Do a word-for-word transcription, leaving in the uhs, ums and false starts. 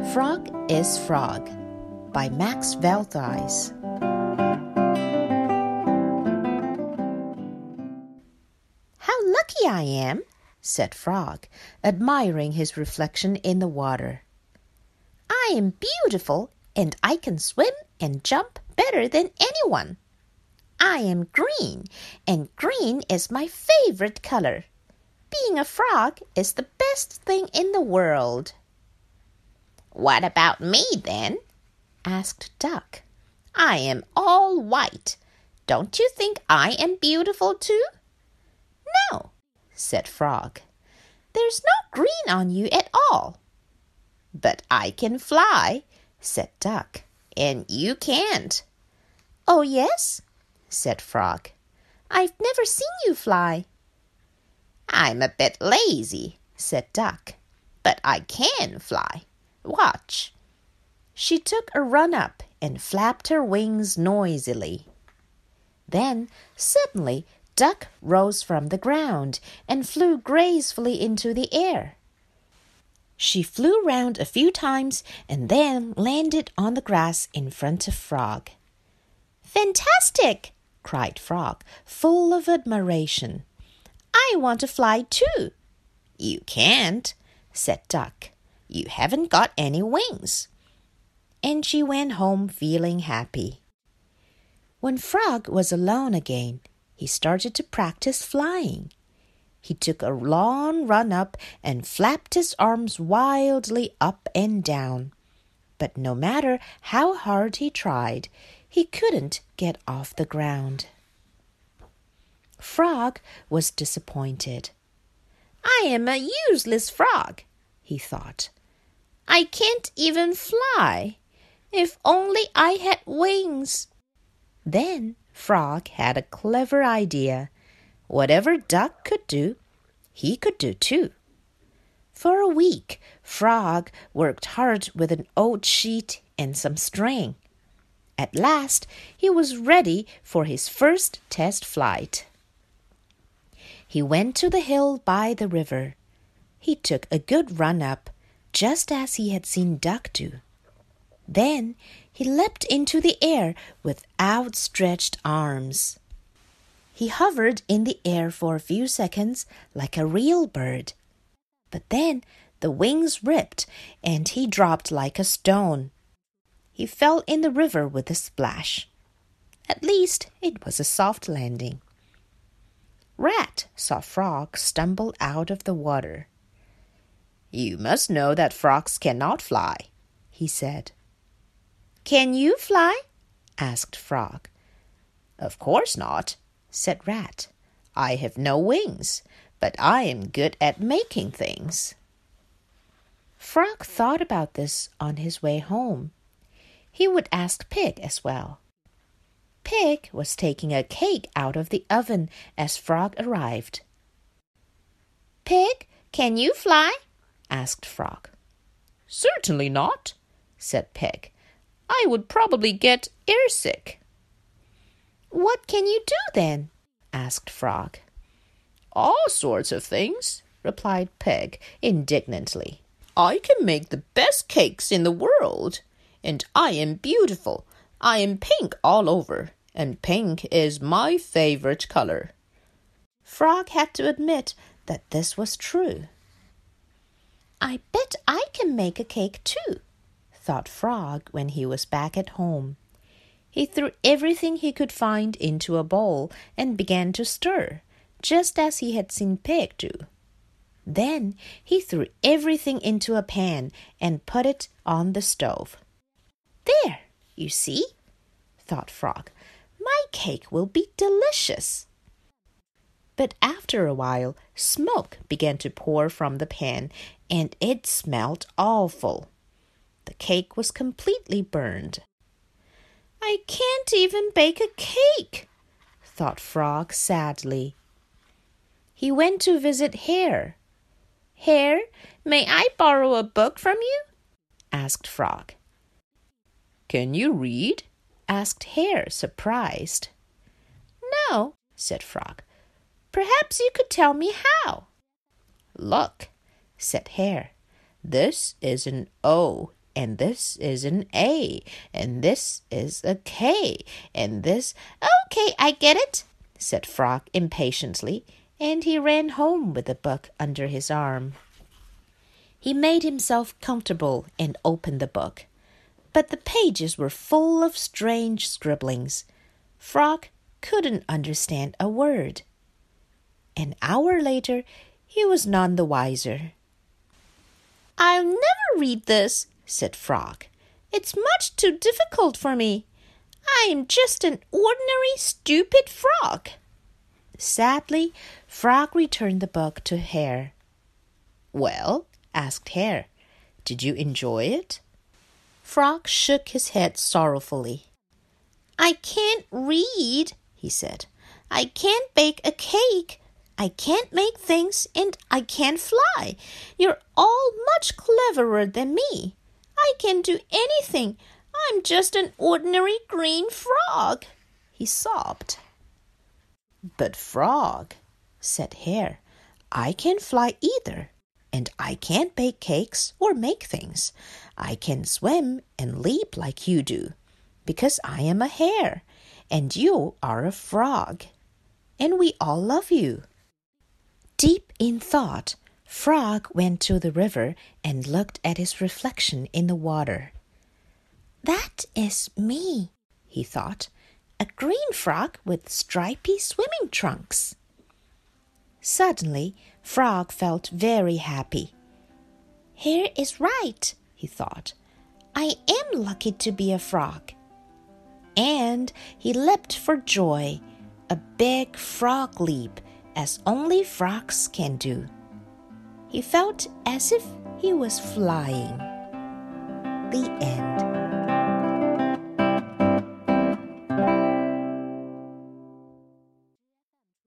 Frog is Frog by Max Veldhuis. How lucky I am, said Frog, admiring his reflection in the water. I am beautiful, and I can swim and jump better than anyone. I am green, and green is my favorite color. Being a frog is the best thing in the world. What about me, then? asked Duck. I am all white. Don't you think I am beautiful, too? No, said Frog. There's no green on you at all. But I can fly, said Duck, and you can't. Oh, yes, said Frog. I've never seen you fly. I'm a bit lazy, said Duck, but I can fly. Watch. She took a run up and flapped her wings noisily. Then, suddenly, Duck rose from the ground and flew gracefully into the air. She flew round a few times and then landed on the grass in front of Frog. Fantastic! cried Frog, full of admiration. I want to fly too. You can't, said Duck. You haven't got any wings. And she went home feeling happy. When Frog was alone again, he started to practice flying. He took a long run up and flapped his arms wildly up and down. But no matter how hard he tried, he couldn't get off the ground. Frog was disappointed. I am a useless frog, he thought. I can't even fly. If only I had wings. Then Frog had a clever idea. Whatever Duck could do, he could do too. For a week, Frog worked hard with an old sheet and some string. At last, he was ready for his first test flight. He went to the hill by the river. He took a good run up, just as he had seen Duck do. Then he leapt into the air with outstretched arms. He hovered in the air for a few seconds like a real bird. But then the wings ripped and he dropped like a stone. He fell in the river with a splash. At least it was a soft landing. Rat saw Frog stumble out of the water. You must know that frogs cannot fly, he said. Can you fly? asked Frog. Of course not, said Rat. I have no wings, but I am good at making things. Frog thought about this on his way home. He would ask Pig as well. Pig was taking a cake out of the oven as Frog arrived. Pig, can you fly? asked Frog. Certainly not, said Pig. I would probably get airsick. What can you do then? asked Frog. All sorts of things, replied Pig indignantly. I can make the best cakes in the world, and I am beautiful. I am pink all over, and pink is my favorite color. Frog had to admit that this was true. I bet I can make a cake too, thought Frog when he was back at home. He threw everything he could find into a bowl and began to stir, just as he had seen Pig do. Then he threw everything into a pan and put it on the stove. There, you see, thought Frog, my cake will be delicious. But after a while, smoke began to pour from the pan, and it smelled awful. The cake was completely burned. I can't even bake a cake, thought Frog sadly. He went to visit Hare. Hare, may I borrow a book from you? asked Frog. Can you read? asked Hare, surprised. No, said Frog. Perhaps you could tell me how. Look, said Hare. This is an O and this is an A, and this is a K, and this... Okay, I get it, said Frog impatiently, and he ran home with the book under his arm. He made himself comfortable and opened the book, but the pages were full of strange scribblings. Frog couldn't understand a word. An hour later, he was none the wiser. I'll never read this, said Frog. It's much too difficult for me. I am just an ordinary stupid frog. Sadly, Frog returned the book to Hare. Well, asked Hare, did you enjoy it? Frog shook his head sorrowfully. I can't read, he said. I can't bake a cake. I can't make things, and I can't fly. You're all much cleverer than me. I can do anything. I'm just an ordinary green frog, he sobbed. But Frog, said Hare, I can't fly either, and I can't bake cakes or make things. I can swim and leap like you do, because I am a hare, and you are a frog, and we all love you. Deep in thought, Frog went to the river and looked at his reflection in the water. That is me, he thought, a green frog with stripy swimming trunks. Suddenly, Frog felt very happy. Hare is right, he thought. I am lucky to be a frog. And he leapt for joy, a big frog leap, as only frogs can do. He felt as if he was flying. The end.